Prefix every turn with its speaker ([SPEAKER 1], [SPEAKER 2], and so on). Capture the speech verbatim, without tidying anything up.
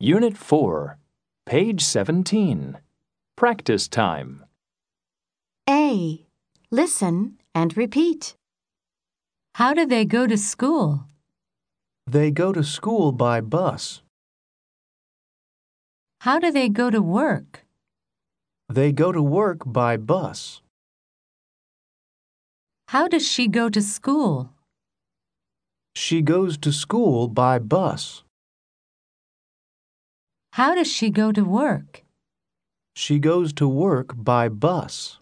[SPEAKER 1] Unit four, page seventeen. Practice time.
[SPEAKER 2] A. Listen and repeat.
[SPEAKER 3] How do they go to school?
[SPEAKER 4] They go to school by bus.
[SPEAKER 3] How do they go to work?
[SPEAKER 4] They go to work by bus.
[SPEAKER 3] How does she go to school?
[SPEAKER 4] She goes to school by bus.
[SPEAKER 3] How does she go to work?
[SPEAKER 4] She goes to work by bus.